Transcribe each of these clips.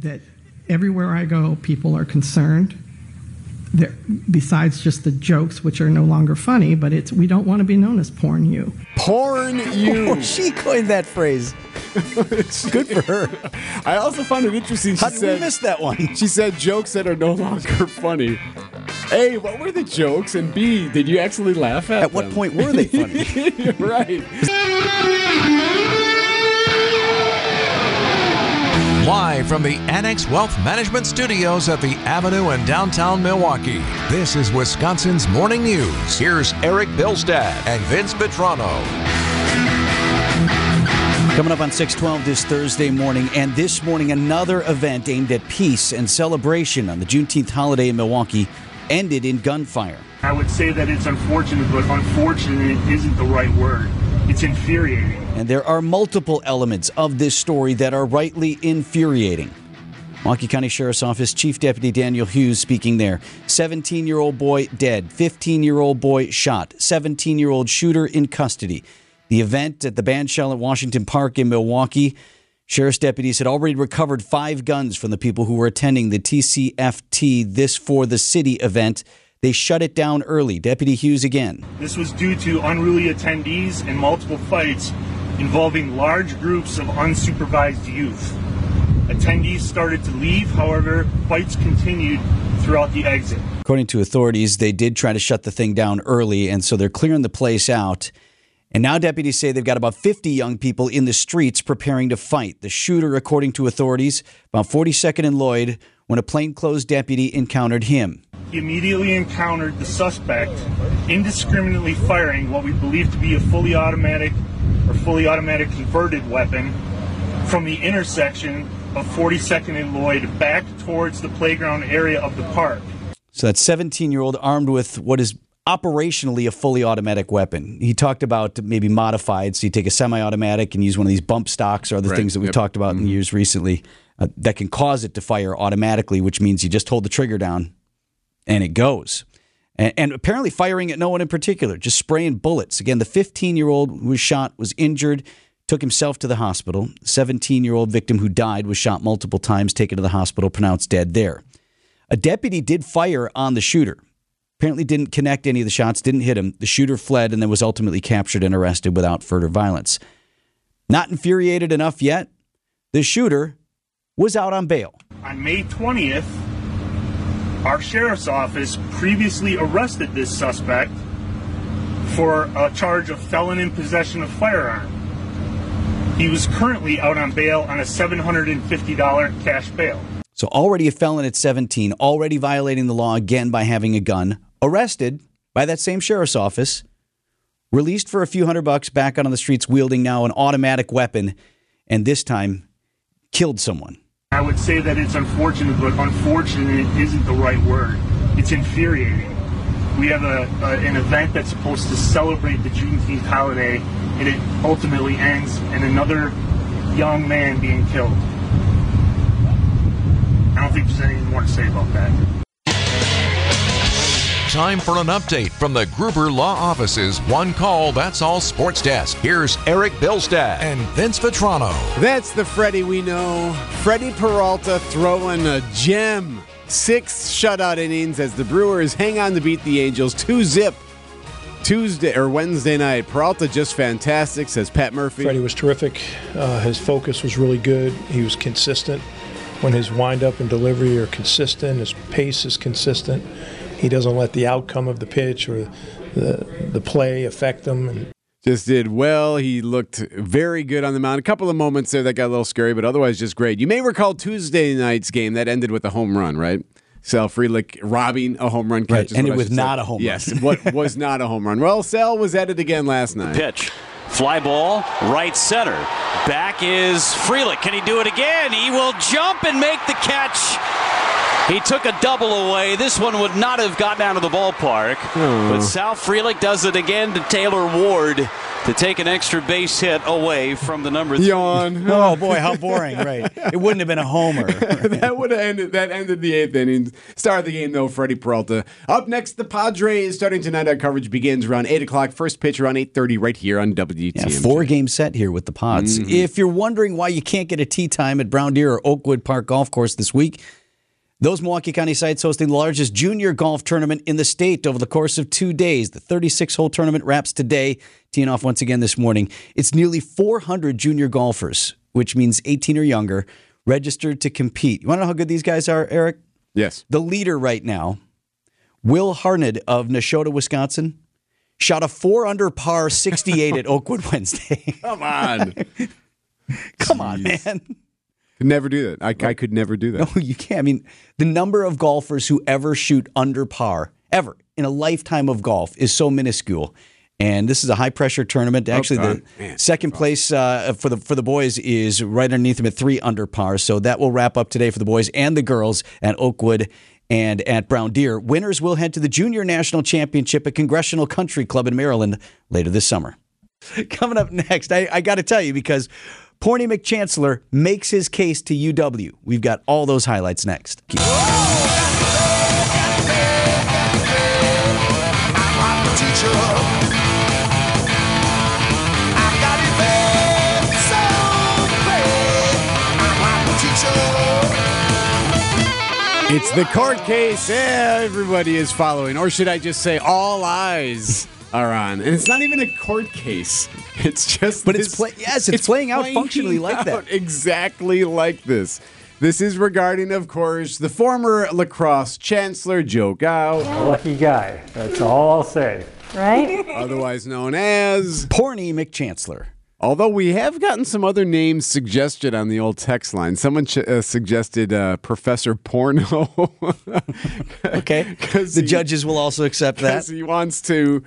that everywhere I go, people are concerned. Besides just the jokes, which are no longer funny, but we don't want to be known as porn you. Porn you. Oh, she coined that phrase. Good for her. I also found it interesting. How did we miss that one? She said jokes that are no longer funny. A, what were the jokes? And B, did you actually laugh at them? At what point were they funny? Right. Live from the Annex Wealth Management Studios at the Avenue in downtown Milwaukee, this is Wisconsin's Morning News. Here's Eric Bilstad and Vince Petrano. Coming up on 612 this Thursday morning, and this morning another event aimed at peace and celebration on the Juneteenth holiday in Milwaukee ended in gunfire. I would say that it's unfortunate, but unfortunate isn't the right word. It's infuriating. And there are multiple elements of this story that are rightly infuriating. Milwaukee County Sheriff's Office Chief Deputy Daniel Hughes speaking there. 17-year-old boy dead, 15-year-old boy shot, 17-year-old shooter in custody. The event at the bandshell at Washington Park in Milwaukee, sheriff's deputies had already recovered 5 guns from the people who were attending the TCFT This For the City event. They shut it down early. Deputy Hughes again. This was due to unruly attendees and multiple fights involving large groups of unsupervised youth. Attendees started to leave, however, fights continued throughout the exit. According to authorities, they did try to shut the thing down early, and so they're clearing the place out. And now deputies say they've got about 50 young people in the streets preparing to fight. The shooter, according to authorities, about 42nd and Lloyd, when a plainclothes deputy encountered him. He immediately encountered the suspect, indiscriminately firing what we believe to be a fully automatic converted weapon from the intersection of 42nd and Lloyd back towards the playground area of the park. So that 17-year-old armed with what is operationally a fully automatic weapon. He talked about maybe modified, so you take a semi-automatic and use one of these bump stocks or other things that we've talked about in years recently that can cause it to fire automatically, which means you just hold the trigger down and it goes. And apparently firing at no one in particular, just spraying bullets. Again, the 15-year-old who was shot was injured, took himself to the hospital. The 17-year-old victim who died was shot multiple times, taken to the hospital, pronounced dead there. A deputy did fire on the shooter. Apparently didn't connect any of the shots, didn't hit him. The shooter fled and then was ultimately captured and arrested without further violence. Not infuriated enough yet, the shooter was out on bail. On May 20th, our sheriff's office previously arrested this suspect for a charge of felon in possession of firearm. He was currently out on bail on a $750 cash bail. So already a felon at 17, already violating the law again by having a gun, arrested by that same sheriff's office, released for a few $100 back out on the streets wielding now an automatic weapon, and this time killed someone. I would say that it's unfortunate, but unfortunate isn't the right word. It's infuriating. We have an event that's supposed to celebrate the Juneteenth holiday, and it ultimately ends in another young man being killed. I don't think there's anything more to say about that. Time for an update from the Gruber Law Office's One Call, That's All Sports Desk. Here's Eric Bilstad and Vince Vetrano. That's the Freddie we know. Freddie Peralta throwing a gem. 6 shutout innings as the Brewers hang on to beat the Angels 2-0 Wednesday night. Peralta just fantastic, says Pat Murphy. Freddie was terrific. His focus was really good. He was consistent. When his windup and delivery are consistent, his pace is consistent. He doesn't let the outcome of the pitch or the play affect him. And just did well. He looked very good on the mound. A couple of moments there that got a little scary, but otherwise just great. You may recall Tuesday night's game that ended with a home run, right? Sal Frelick robbing a home run catch. Right, ended with not a home run. Yes, what was not a home run. Well, Sal was at it again last night. Pitch. Fly ball, right center. Back is Frelick. Can he do it again? He will jump and make the catch. He took a double away. This one would not have gotten out of the ballpark. But Sal Frelick does it again to Taylor Ward. to take an extra base hit away from the number 3. Yawn. Oh, boy, how boring, right? It wouldn't have been a homer. That ended the 8th inning. Start of the game, though, Freddie Peralta. Up next, the Padres. Starting tonight, our coverage begins around 8 o'clock. First pitch around 8:30 right here on WTMJ. Yeah, 4-game set here with the Pods. Mm-hmm. If you're wondering why you can't get a tee time at Brown Deer or Oakwood Park Golf Course this week, those Milwaukee County sites hosting the largest junior golf tournament in the state over the course of 2 days. The 36-hole tournament wraps today, teeing off once again this morning. It's nearly 400 junior golfers, which means 18 or younger, registered to compete. You want to know how good these guys are, Eric? Yes. The leader right now, Will Harned of Nashotah, Wisconsin, shot a 4-under par 68 at Oakwood Wednesday. Come on. Come on, man. Could never do that. I could never do that. No, you can't. I mean, the number of golfers who ever shoot under par, ever, in a lifetime of golf is so minuscule. And this is a high-pressure tournament. Actually, the second place for the boys is right underneath them at 3 under par. So that will wrap up today for the boys and the girls at Oakwood and at Brown Deer. Winners will head to the Junior National Championship at Congressional Country Club in Maryland later this summer. Coming up next, I got to tell you, because Porny McChancellor makes his case to UW. We've got all those highlights next. It's the court case everybody is following, or should I just say all eyes are on. And it's not even a court case. It's just But it's playing out functionally like that. Exactly like this. This is regarding, of course, the former lacrosse chancellor, Joe Gao. Lucky guy. That's all I'll say. Right? Otherwise known as Porny McChancellor. Although we have gotten some other names suggested on the old text line. Someone suggested Professor Porno. Okay. The judges will also accept that. He wants to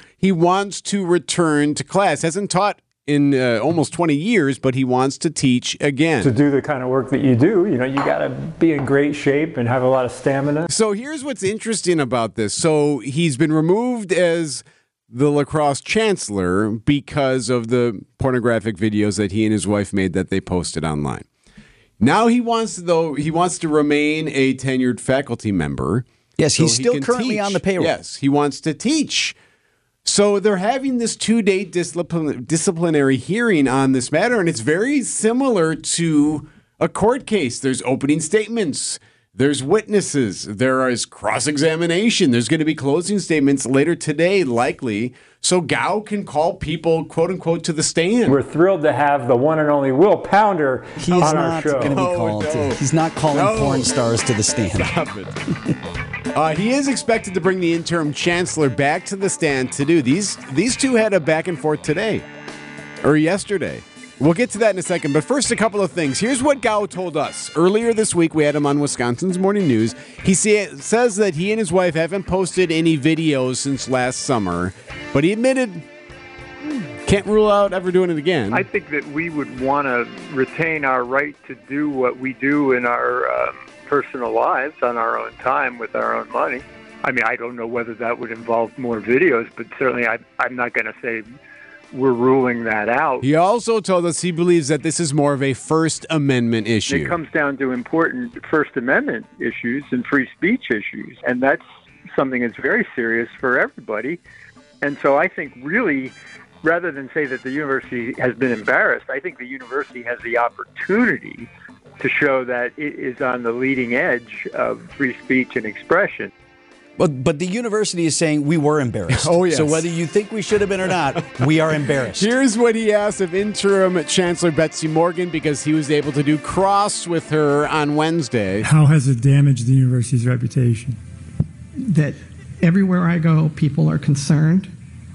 return to class. Hasn't taught in almost 20 years, but he wants to teach again. To do the kind of work that you do, you got to be in great shape and have a lot of stamina. So here's what's interesting about this. So he's been removed as the lacrosse chancellor because of the pornographic videos that he and his wife made that they posted online. Now he wants to remain a tenured faculty member. Yes, he's still currently on the payroll. Yes, he wants to teach. So they're having this 2-day disciplinary hearing on this matter, and it's very similar to a court case. There's opening statements. There's witnesses. There is cross-examination. There's going to be closing statements later today, likely, so Gao can call people, quote-unquote, to the stand. We're thrilled to have the one and only Will Pounder on our show. He's not calling porn stars to the stand. Stop it. He is expected to bring the interim chancellor back to the stand to do. These two had a back and forth today, or yesterday. We'll get to that in a second, but first, a couple of things. Here's what Gao told us. Earlier this week, we had him on Wisconsin's Morning News. He says that he and his wife haven't posted any videos since last summer, but he admitted can't rule out ever doing it again. I think that we would want to retain our right to do what we do in our personal lives on our own time with our own money. I mean, I don't know whether that would involve more videos, but certainly I'm not going to say we're ruling that out. He also told us he believes that this is more of a First Amendment issue. It comes down to important First Amendment issues and free speech issues, and that's something that's very serious for everybody. And so I think really, rather than say that the university has been embarrassed, I think the university has the opportunity to show that it is on the leading edge of free speech and expression. But the university is saying we were embarrassed. Oh, yes. So whether you think we should have been or not, we are embarrassed. Here's what he asked of interim Chancellor Betsy Morgan, because he was able to do cross with her on Wednesday. How has it damaged the university's reputation? That everywhere I go, people are concerned.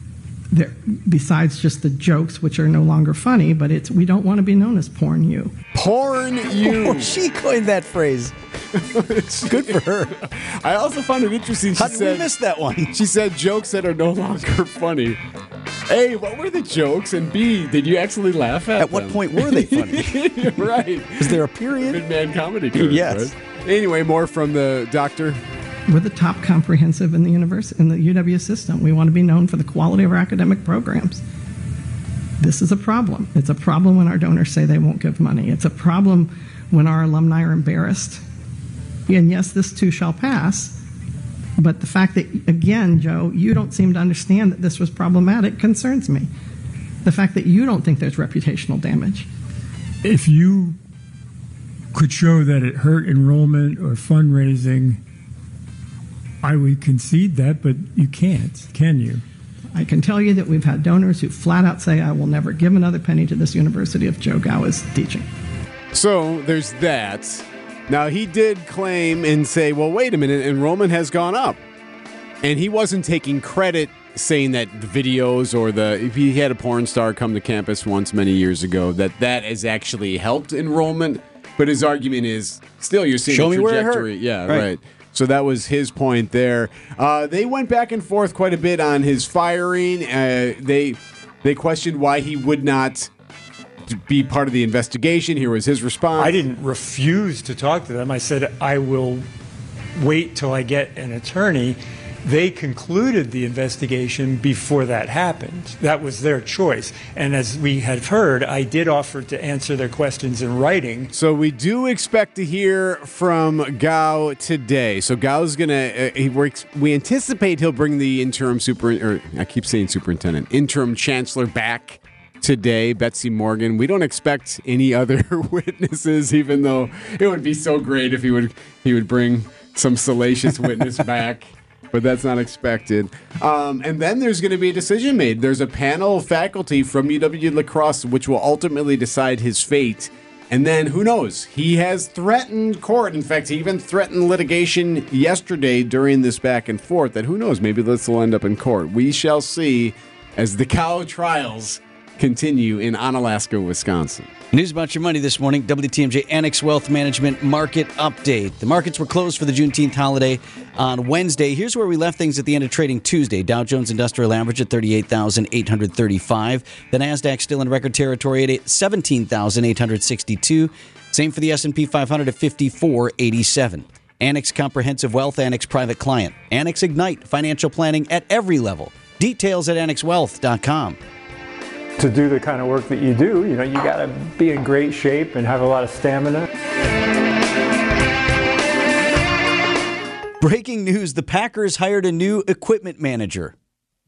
Besides just the jokes, which are no longer funny, but we don't want to be known as porn you. Porn you. Oh, she coined that phrase. Good for her. I also found it interesting. How did we miss that one? She said jokes that are no longer funny. A, what were the jokes? And B, did you actually laugh at them? At what point were they funny? Right. Is there a period? Mid-man comedy curve, yes. Right? Anyway, more from the doctor. We're the top comprehensive in the university, in the UW system. We want to be known for the quality of our academic programs. This is a problem. It's a problem when our donors say they won't give money. It's a problem when our alumni are embarrassed. And yes, this too shall pass. But the fact that, again, Joe, you don't seem to understand that this was problematic concerns me. The fact that you don't think there's reputational damage. If you could show that it hurt enrollment or fundraising, I would concede that, but you can't, can you? I can tell you that we've had donors who flat out say, I will never give another penny to this university if Joe Gao is teaching. So there's that. Now, he did claim and say, well, wait a minute, enrollment has gone up. And he wasn't taking credit saying that the videos or if he had a porn star come to campus once many years ago, that has actually helped enrollment. But his argument is, still, you're seeing Show a me where it trajectory. hurt. Yeah, right. So that was his point there. They went back and forth quite a bit on his firing. They questioned why he would not be part of the investigation. Here was his response. I didn't refuse to talk to them. I said, I will wait till I get an attorney. They concluded the investigation before that happened. That was their choice. And as we have heard, I did offer to answer their questions in writing. So we do expect to hear from Gao today. So Gao's going to, we anticipate he'll bring the interim interim chancellor back today, Betsy Morgan. We don't expect any other witnesses, even though it would be so great if he would bring some salacious witness back. But that's not expected. And then there's going to be a decision made. There's a panel of faculty from UW-La Crosse which will ultimately decide his fate. And then, who knows? He has threatened court. In fact, he even threatened litigation yesterday during this back and forth. That who knows? Maybe this will end up in court. We shall see as the Gao trials continue in Onalaska, Wisconsin. News about your money this morning. WTMJ Annex Wealth Management Market Update. The markets were closed for the Juneteenth holiday on Wednesday. Here's where we left things at the end of trading Tuesday. Dow Jones Industrial Average at 38,835. The NASDAQ still in record territory at 17,862. Same for the S&P 500 at 5487. Annex Comprehensive Wealth, Annex Private Client. Annex Ignite, financial planning at every level. Details at annexwealth.com. To do the kind of work that you do, you got to be in great shape and have a lot of stamina. Breaking news, the Packers hired a new equipment manager.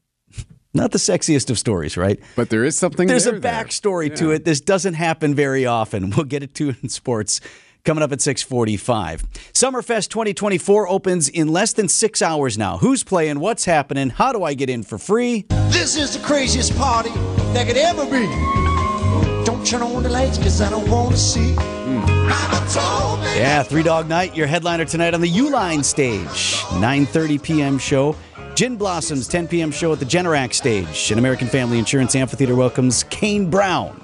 Not the sexiest of stories, right? But there is something There's a backstory to it. This doesn't happen very often. We'll get it to in sports. Coming up at 6:45. Summerfest 2024 opens in less than 6 hours now. Who's playing? What's happening? How do I get in for free? This is the craziest party that could ever be. Don't turn on the lights because I don't want to see. Mama told me. Yeah, Three Dog Night, your headliner tonight on the U-Line stage. 9:30 p.m. show. Gin Blossoms, 10 p.m. show at the Generac stage. And American Family Insurance Amphitheater welcomes Kane Brown.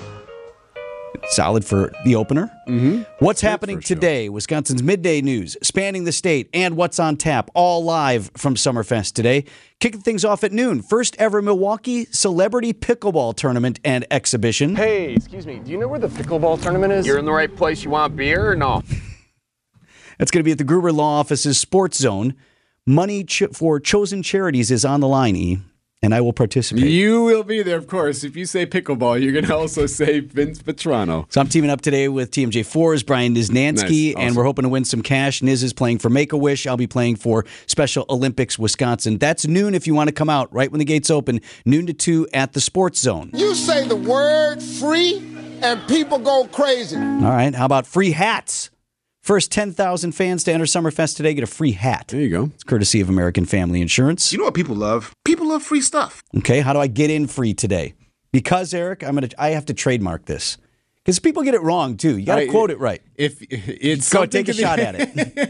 Solid for the opener. Mm-hmm. What's happening today? Wisconsin's midday news, spanning the state, and what's on tap, all live from Summerfest today. Kicking things off at noon, first ever Milwaukee Celebrity Pickleball Tournament and Exhibition. Hey, excuse me, do you know where the pickleball tournament is? You're in the right place. You want beer or no? That's going to be at the Gruber Law Office's Sports Zone. Money for chosen charities is on the line, E. And I will participate. You will be there, of course. If you say pickleball, you're going to also say Vince Petrano. So I'm teaming up today with TMJ4's Brian Niznansky, nice. Awesome. And we're hoping to win some cash. Niz is playing for Make-A-Wish. I'll be playing for Special Olympics Wisconsin. That's noon if you want to come out, right when the gates open, noon to 2 at the Sports Zone. You say the word free, and people go crazy. All right, how about free hats? First 10,000 fans to enter Summerfest today get a free hat. There you go. It's courtesy of American Family Insurance. You know what people love? People love free stuff. Okay, how do I get in free today? Because, Eric, I have to trademark this. Because people get it wrong, too. You got to quote it right. If it's go take a shot at it.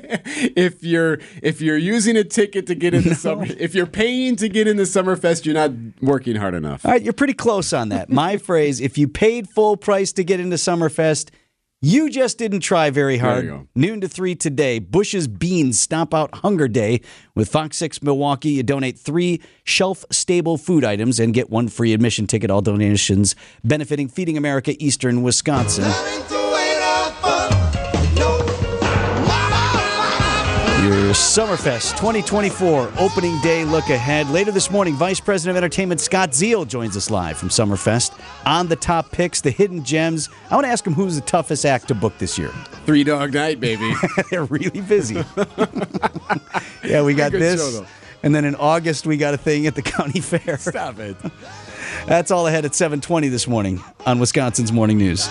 If you're using a ticket to get into summer, if you're paying to get into Summerfest, you're not working hard enough. All right, you're pretty close on that. My phrase, if you paid full price to get into Summerfest, you just didn't try very hard. There you go. Noon to 3 today. Bush's Beans Stomp Out Hunger Day with Fox 6 Milwaukee. You donate 3 shelf-stable food items and get 1 free admission ticket. All donations benefiting Feeding America Eastern Wisconsin. Your Summerfest 2024 opening day look ahead. Later this morning, Vice President of Entertainment Scott Zeal joins us live from Summerfest on the top picks, the hidden gems. I want to ask him who's the toughest act to book this year. Three Dog Night, baby. They're really busy. Yeah, we got this. Show, and then in August, we got a thing at the county fair. Stop it. That's all ahead at 7:20 this morning on Wisconsin's Morning News.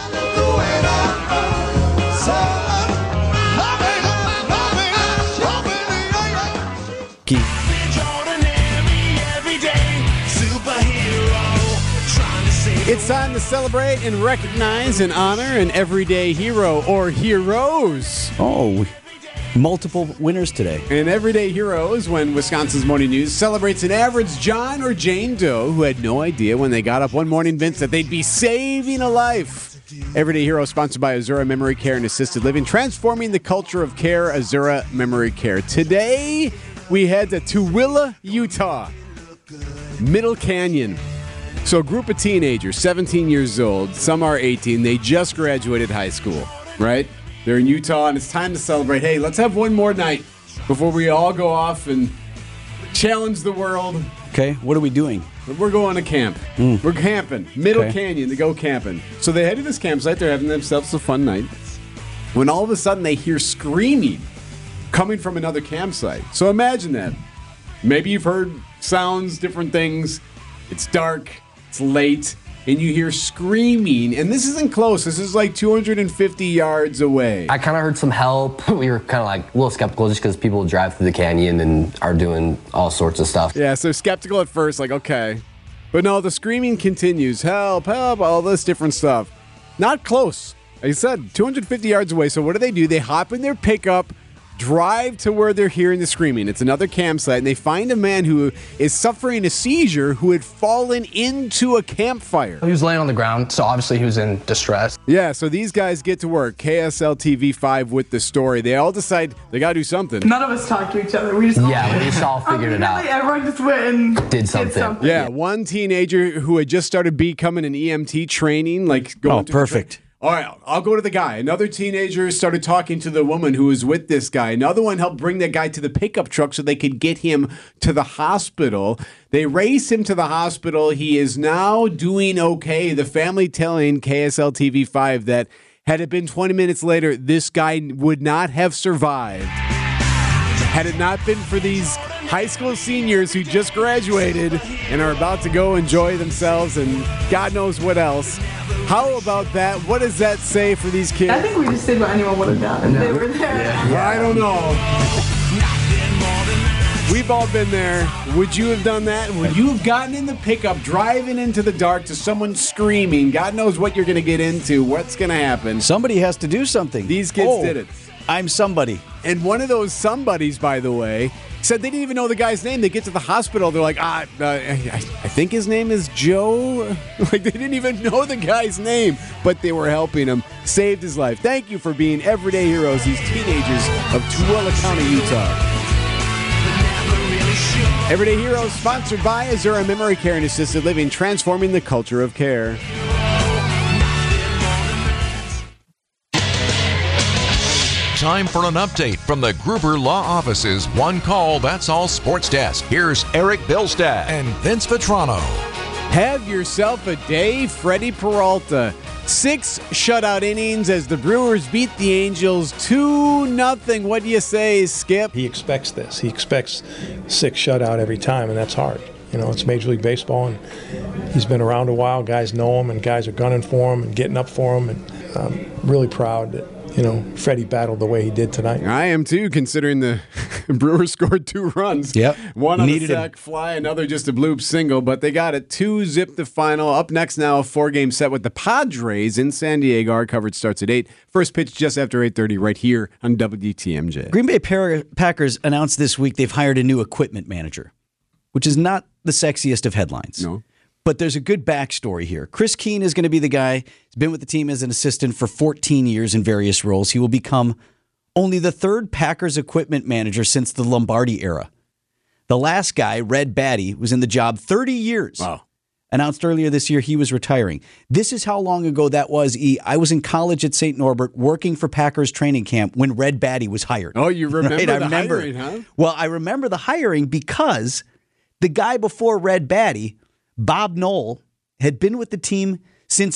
It's time to celebrate and recognize and honor an everyday hero or heroes. Oh, multiple winners today. An everyday hero is when Wisconsin's Morning News celebrates an average John or Jane Doe who had no idea when they got up one morning, Vince, that they'd be saving a life. Everyday Hero sponsored by Azura Memory Care and Assisted Living, transforming the culture of care. Azura Memory Care. Today, we head to Tooele, Utah. Middle Canyon. So a group of teenagers, 17 years old, some are 18, they just graduated high school, right? They're in Utah, and it's time to celebrate. Hey, let's have one more night before we all go off and challenge the world. Okay, what are we doing? We're going to camp. We're camping. Middle Canyon to go camping. So they head to this campsite. They're having themselves a fun night. When all of a sudden they hear screaming coming from another campsite. So imagine that. Maybe you've heard sounds, different things. It's dark. It's late, and you hear screaming, and this isn't close. This is like 250 yards away. I kind of heard some help. We were kind of like a little skeptical just because people drive through the canyon and are doing all sorts of stuff. Yeah, so skeptical at first, like, okay. But no, the screaming continues. Help, help, all this different stuff. Not close. Like I said, 250 yards away. So what do? They hop in their pickup, drive to where they're hearing the screaming. It's another campsite, and they find a man who is suffering a seizure who had fallen into a campfire. He was laying on the ground, so obviously he was in distress. Yeah, so these guys get to work. KSL TV5 with the story. They all decide they got to do something. None of us talked to each other. We just all figured it out. Everyone just went and did something. Yeah, one teenager who had just started becoming an EMT training, like going to perfect. All right, I'll go to the guy. Another teenager started talking to the woman who was with this guy. Another one helped bring that guy to the pickup truck so they could get him to the hospital. They race him to the hospital. He is now doing okay. The family telling KSL TV5 that had it been 20 minutes later, this guy would not have survived. Had it not been for these high school seniors who just graduated and are about to go enjoy themselves and God knows what else. How about that? What does that say for these kids? I think we just did what anyone would have done if they were there. Yeah, I don't know. We've all been there. Would you have done that? Would you have gotten in the pickup, driving into the dark to someone screaming? God knows what you're going to get into. What's going to happen? Somebody has to do something. These kids did it. I'm somebody. And one of those somebodies, by the way, said they didn't even know the guy's name. They get to the hospital. They're like, I think his name is Joe. Like, they didn't even know the guy's name, but they were helping him. Saved his life. Thank you for being everyday heroes, these teenagers of Tooele County, Utah. Everyday Heroes, sponsored by Azura Memory Care and Assisted Living, transforming the culture of care. Time for an update from the Gruber Law Office's One Call, That's All Sports Desk. Here's Eric Bilstad and Vince Vitrano. Have yourself a day, Freddie Peralta. 6 shutout innings as the Brewers beat the Angels 2-0. What do you say, Skip? He expects this. He expects 6 shutout every time, and that's hard. You know, it's Major League Baseball, and he's been around a while. Guys know him, and guys are gunning for him and getting up for him, and I'm really proud that, you know, Freddie battled the way he did tonight. I am too, considering the Brewers scored 2 runs. Yep. One on Needed a sac fly, another just a bloop single, but they got it. 2-zip the final. Up next now, a 4-game set with the Padres in San Diego. Our coverage starts at 8. First pitch just after 8:30 right here on WTMJ. Green Bay Packers announced this week they've hired a new equipment manager, which is not the sexiest of headlines. No. But there's a good backstory here. Chris Keene is going to be the guy. He's been with the team as an assistant for 14 years in various roles. He will become only the 3rd Packers equipment manager since the Lombardi era. The last guy, Red Batty, was in the job 30 years. Wow. announced earlier this year he was retiring. This is how long ago that was, E. I was in college at St. Norbert working for Packers training camp when Red Batty was hired. Oh, you remember right? the hiring, huh? Well, I remember the hiring because the guy before Red Batty, Bob Knoll, had been with the team since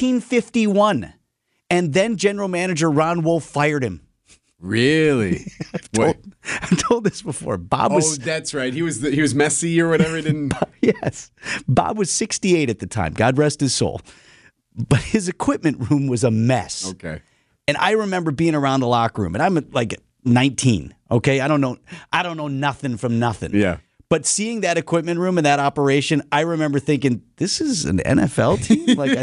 1951. And then general manager Ron Wolf fired him. Really? I've told this before. Bob was. Oh, that's right. He was messy or whatever. He didn't. Yes. Bob was 68 at the time. God rest his soul. But his equipment room was a mess. Okay. And I remember being around the locker room, and I'm like 19. Okay, I don't know nothing from nothing. Yeah. But seeing that equipment room and that operation, I remember thinking, this is an NFL team? Like,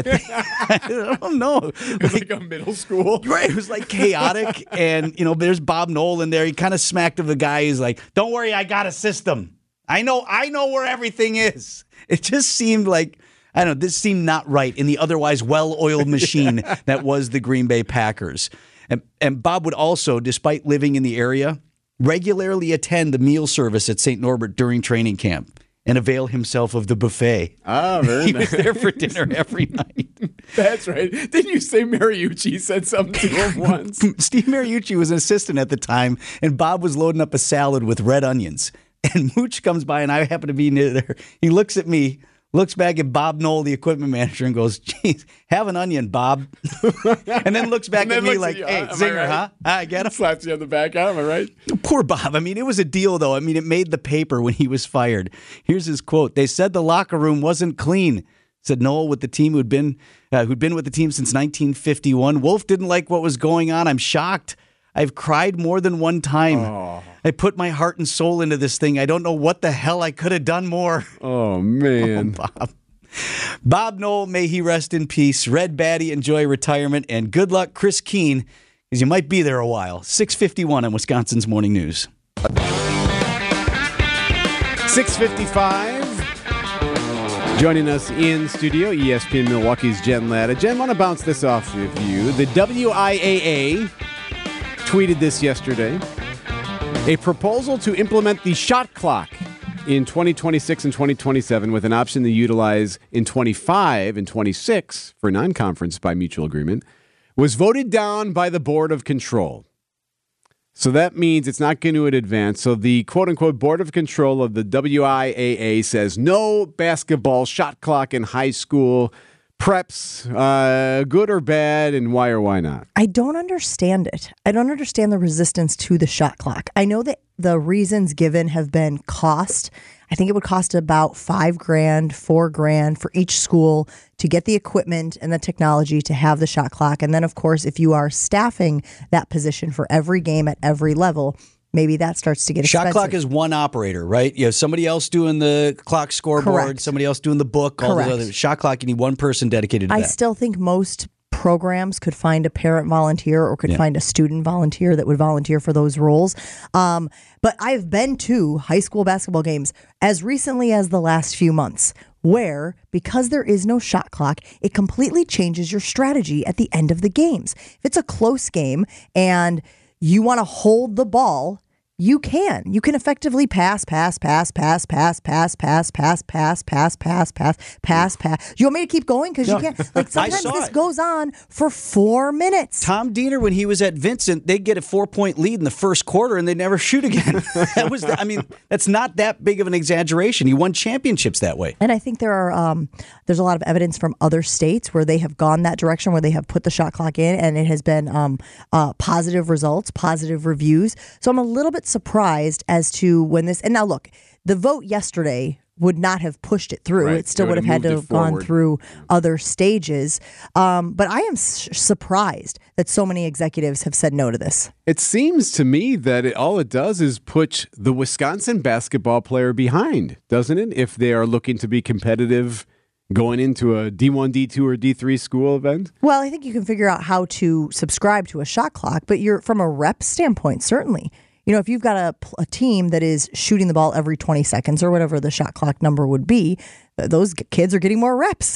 I don't know. Like a middle school. Right. It was like chaotic. And, there's Bob Knoll in there. He kind of smacked of the guy. He's like, don't worry, I got a system. I know where everything is. It just seemed like, I don't know, this seemed not right in the otherwise well-oiled machine that was the Green Bay Packers. And Bob would also, despite living in the area, regularly attend the meal service at St. Norbert during training camp and avail himself of the buffet. Ah, very nice. He was there for dinner every night. That's right. Didn't you say Mariucci said something to him once? Steve Mariucci was an assistant at the time, and Bob was loading up a salad with red onions. And Mooch comes by, and I happen to be near there. He looks at me, looks back at Bob Knoll, the equipment manager, and goes, geez, have an onion, Bob. And then looks back at me like, hey, zinger, right? huh? I get him. Slaps you on the back, am I right? Poor Bob. I mean, it was a deal, though. I mean, it made the paper when he was fired. Here's his quote. They said the locker room wasn't clean, said Knoll with the team who'd been with the team since 1951. Wolf didn't like what was going on. I'm shocked. I've cried more than one time. Oh. I put my heart and soul into this thing. I don't know what the hell I could have done more. Oh, man. Oh, Bob. Bob Knoll, may he rest in peace. Red Batty, enjoy retirement. And good luck, Chris Keene, because you might be there a while. 6:51 on Wisconsin's Morning News. 6:55. Joining us in studio, ESPN Milwaukee's Jen Latta. Jen, I want to bounce this off of you. The WIAA tweeted this yesterday. A proposal to implement the shot clock in 2026 and 2027 with an option to utilize in 25 and 26 for non-conference by mutual agreement was voted down by the Board of Control. So that means it's not going to advance. So the quote-unquote Board of Control of the WIAA says no basketball shot clock in high school. Preps, good or bad, and why or why not? I don't understand it. I don't understand the resistance to the shot clock. I know that the reasons given have been cost. I think it would cost about $5,000, $4,000 for each school to get the equipment and the technology to have the shot clock. And then, of course, if you are staffing that position for every game at every level, maybe that starts to get expensive. Shot clock is one operator, right? You have somebody else doing the clock scoreboard, Correct. Somebody else doing the book, all Correct. the other. Shot clock, you need one person dedicated to I that. still think most programs could find a parent volunteer or could find a student volunteer that would volunteer for those roles. But I've been to high school basketball games as recently as the last few months where, because there is no shot clock, it completely changes your strategy at the end of the games. If it's a close game and you want to hold the ball, you can. You can effectively pass. You want me to keep going? Because you can't. Like sometimes this goes on for 4 minutes. Tom Diener, when he was at Vincent, they'd get a 4-point lead in the first quarter and they'd never shoot again. That's not that big of an exaggeration. He won championships that way. And I think there's a lot of evidence from other states where they have gone that direction, where they have put the shot clock in, and it has been positive results, positive reviews. So I'm a little bit surprised as to when this, and now look, the vote yesterday would not have pushed it through. Right. It still would have had to have gone through other stages. But I am surprised that so many executives have said no to this. It seems to me that all it does is put the Wisconsin basketball player behind, doesn't it? If they are looking to be competitive going into a D1, D2, or D3 school event? Well, I think you can figure out how to subscribe to a shot clock, but you're from a rep standpoint, certainly. You know, if you've got a team that is shooting the ball every 20 seconds or whatever the shot clock number would be, those kids are getting more reps.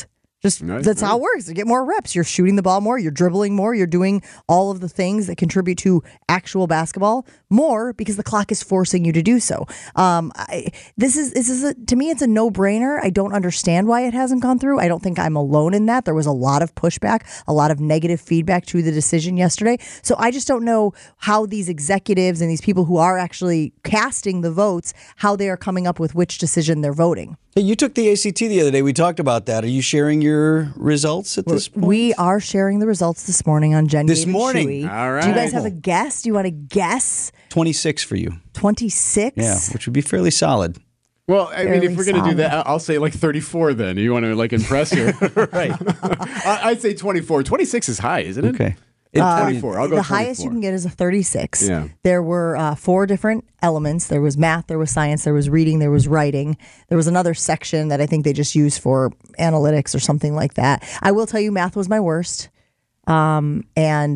That's how it works. You get more reps. You're shooting the ball more. You're dribbling more. You're doing all of the things that contribute to actual basketball more because the clock is forcing you to do so. This is to me, it's a no-brainer. I don't understand why it hasn't gone through. I don't think I'm alone in that. There was a lot of pushback, a lot of negative feedback to the decision yesterday. So I just don't know how these executives and these people who are actually casting the votes, how they are coming up with which decision they're voting. Hey, you took the ACT the other day. We talked about that. Are you sharing your results at this point? We are sharing the results this morning on Jen. This morning? Chewy. All right. Do you guys have a guess? Do you want to guess? 26 for you. 26? Yeah, which would be fairly solid. Well, I mean, if we're going to do that, I'll say like 34 then. You want to like impress her. Right. I'd say 24. 26 is high, isn't it? Okay. 24. I'll go the 24. highest you can get is a 36. Yeah. There were 4 different elements. There was math, there was science, there was reading, there was writing. There was another section that I think they just used for analytics or something like that. I will tell you, math was my worst, and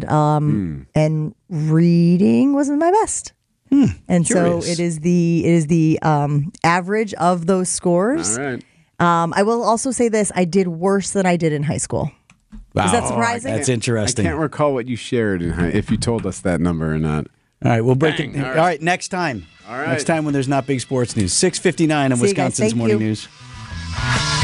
reading wasn't my best. And Curious. so it is the average of those scores. All right. I will also say this: I did worse than I did in high school. Is that surprising? That's interesting. I can't recall what you shared if you told us that number or not. All right, we'll break it. All All right, next time. All right. Next time when there's not big sports news. 6:59 on See you guys. Wisconsin's Thank Morning you. News.